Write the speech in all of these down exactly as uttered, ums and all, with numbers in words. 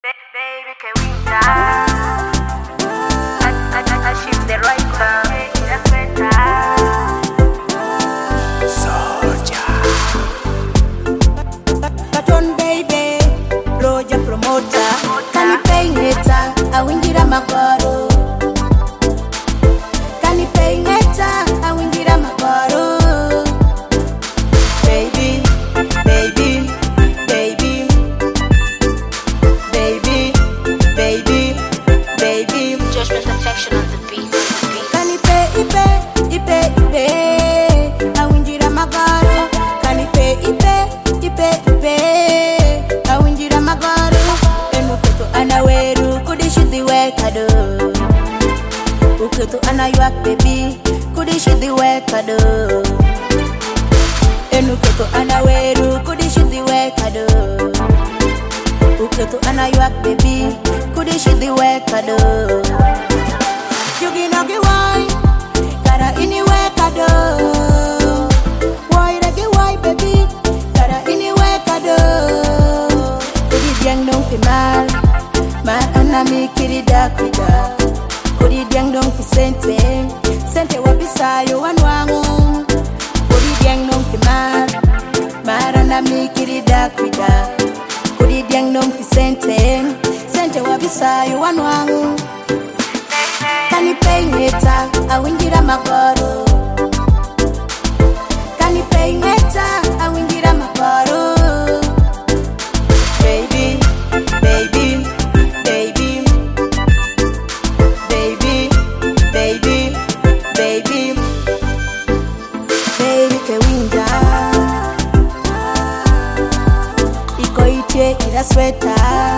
Baby, can we die? I, I, I, I shift the right time. That's better. Soldier. Baton baby, Roja promoter. Kanipei ngeta, awingira magoro. Kanipei ngeta, awingira magoro. Baby, baby, baby, baby, baby, baby. Judgment affection on the beat. Kanipei ipe, ipe, ipe, awingira magoro. Kanipei ipe, ipe, ipe, awingira magoro. Emukoto anaweru kudishidi wekado. Ukoto anayuak baby kudishidi wekado. Enukoto anaweru kudishidi wekado. Ukoto anayuak baby kudishidi wekado. Yugi nogi wai kara ini wekado. Wai ragi wai baby kara ini wekado. Kudi diang dong final mar anami kirida kuda. Kudi diang dong fi sente sente wabisayo wanwangu. Kudi diang dong fi mar mar anami kirida kuda. Kudi diang dong fi sente sente wabisayo wanwangu. Kanipei ngeta, awingira magoro. Kanipei ngeta, awingira magoro. Baby, baby, baby, baby, baby, baby, baby kewinja. Iko itie ila sweta.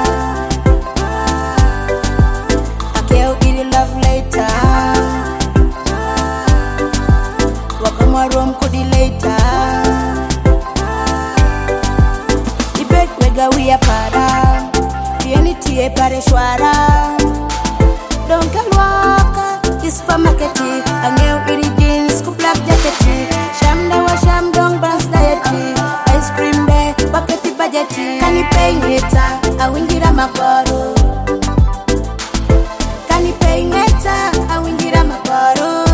Akeo ili love later. Wakama rom kudi later. Ibek wega wia para. Pienitie pare shwara. Donka lwaka ispa maketi. Angeo ili jeans ku black jacketi. Shamda wa shamdong bras dieti. Ice cream be baketi bajeti. Kanipei ngeta awingira magoro. Kanipei ngeta awingira magoro.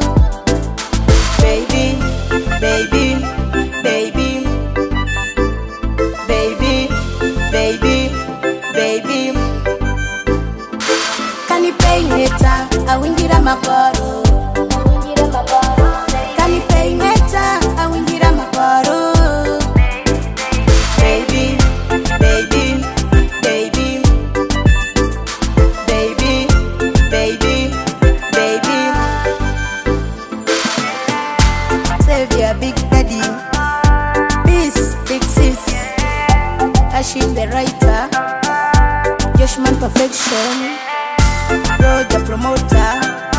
Baby, baby, baby, baby, baby, baby. Kanipei ngeta awingira magoro. Kanipei ngeta awingira magoro. Baby, baby, baby, baby, baby, baby. Savior, Big Daddy, Peace, Big Sis, Ashim the writer, Joshman Perfection, Roja promoter.